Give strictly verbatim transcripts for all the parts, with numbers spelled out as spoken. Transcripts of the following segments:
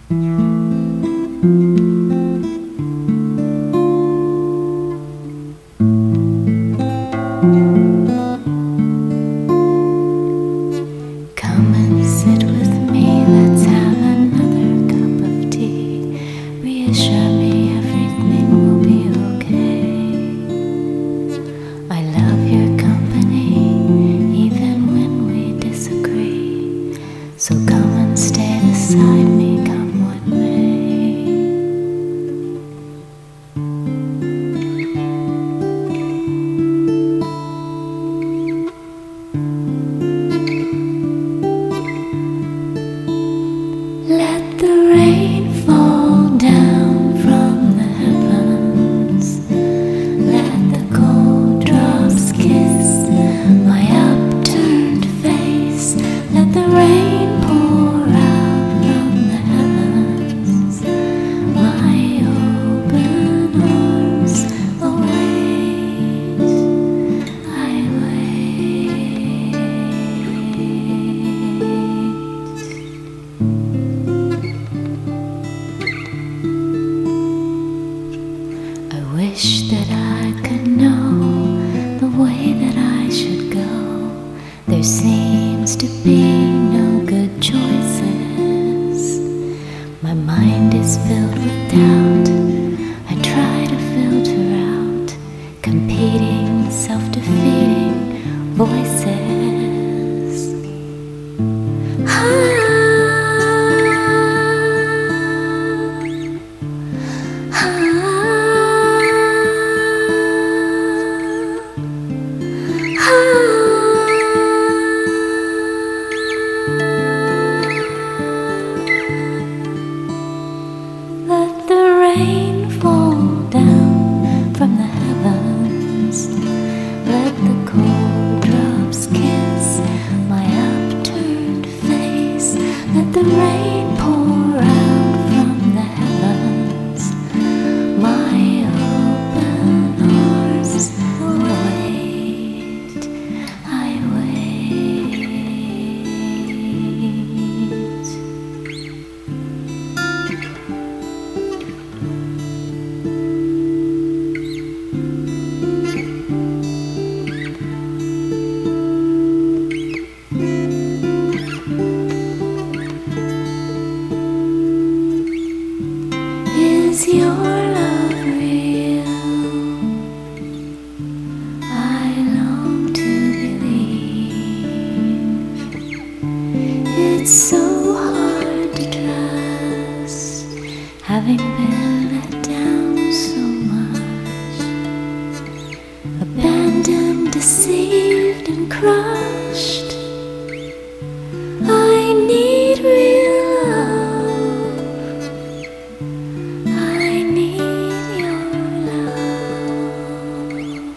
Come and sit with me, let's have another cup of tea. Reassure me everything will be okay. I love your company, even when we disagree. So come and stay beside me, come what may. Let the rain fall down from the heavens. Let the cold drops kiss my upturned face. Let the rain pour out from the heavens. My open arms await. I wait. I wish that I could know the way that I should go. There seems to be no good choices. My mind is filled with doubt. I try to filter out competing, self-defeating voices. Ah. Let the rain fall down from the heavens. Let the cold drops kiss my upturned face. Let the rain pour out from the heavens. My open arms await. I wait. Is your love real? I long to believe. It's so hard to trust, having been let down so much. Abandoned, deceived, and crushed. I need real love. I need your love.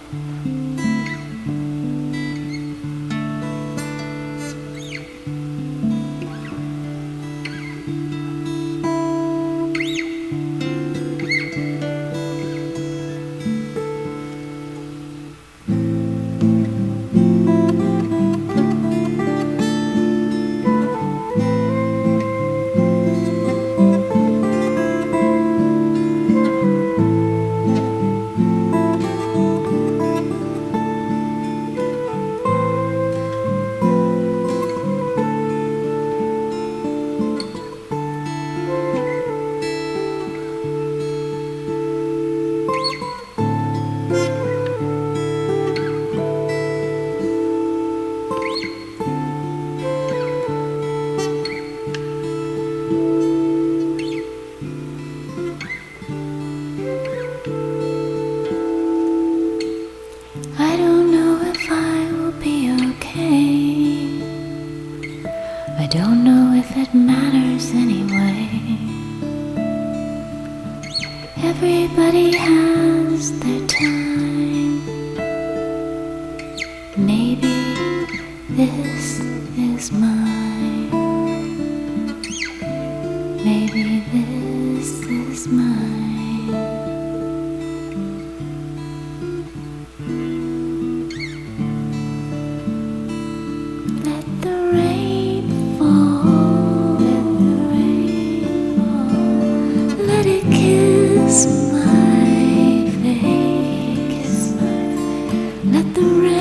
I don't know if I will be okay. I don't know if it matters anyway. Everybody has their time. Maybe this is mine. Maybe this is mine. Let the rain fall, let the rain fall. Let the rain